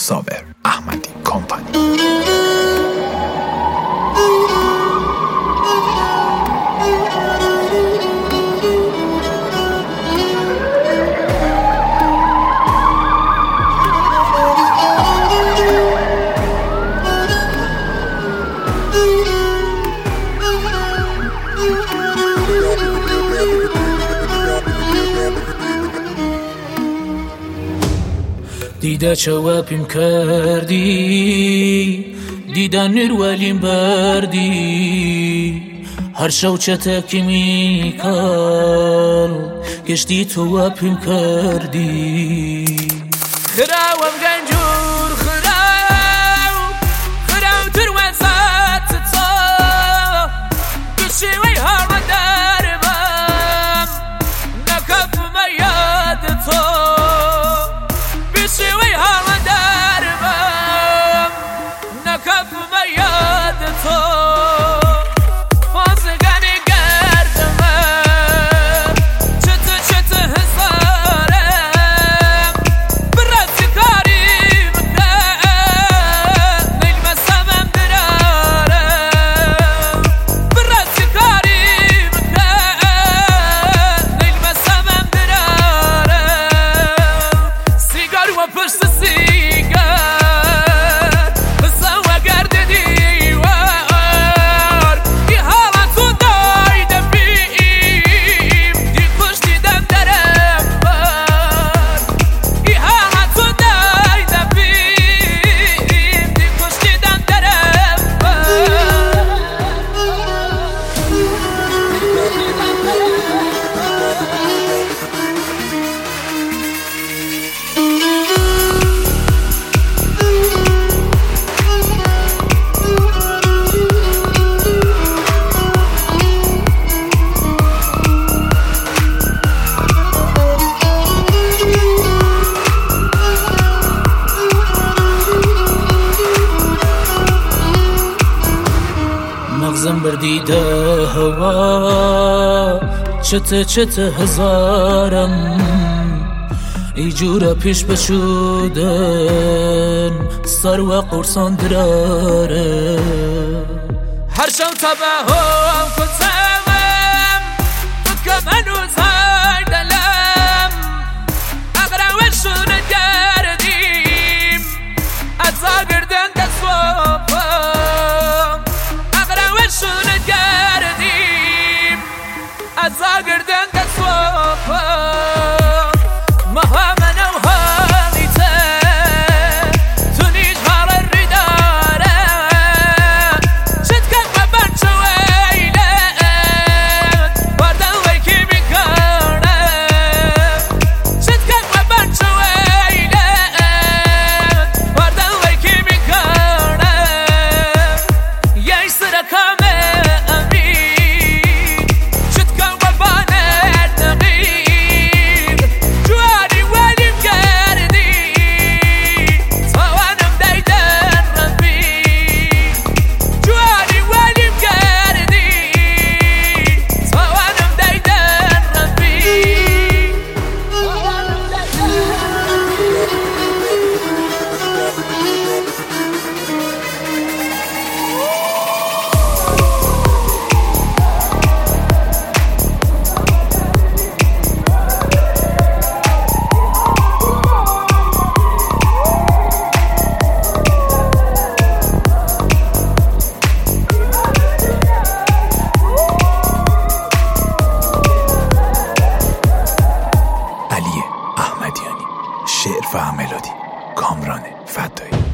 صابر احمدی کمپانی. دیده چوابیم کردی، دیده نروالیم بردی، هر شو چتکی میکال گشتی تو وابیم کردی. خراوم گنجور خراو دروازات تا بشوی هر دربم نکف میاد تو بشوی هر دربم نکف میاد تو فازگانی گردم چت هزارم برات کاری بکن نیل مسامم درارم برات کاری بکن نیل مسامم درارم سیگار و پشت سیگار بسوا گرد دیوار ای حالا تو دایده بیم دی خوش دیدم درم بار ای حالا تو دایده بیم دی خوش دیدم درم بار. مغزم بردیده هوا چت هزارم ای جورا پیش بشودن سر و قرصان دراره هر شو تباهم کتمم فکم هنوز های دلم اقراوشون گردیم ازا گردن دستوابم اقراوشون گردیم ازا گردن دستوابم مها منو هامیته تو نیج هار ریداره شد کم و برچو ویلت باردن ویکی میکنه شد کم و برچو ویلت باردن ویکی میکنه یای سرکامه امی شد کم و بانت نقیق جواری ولیم کردی توانم دیدن ربی جواری ولیم کردی توانم دیدن ربی علی احمدیانی، شعر و ملودی کامران فدایی.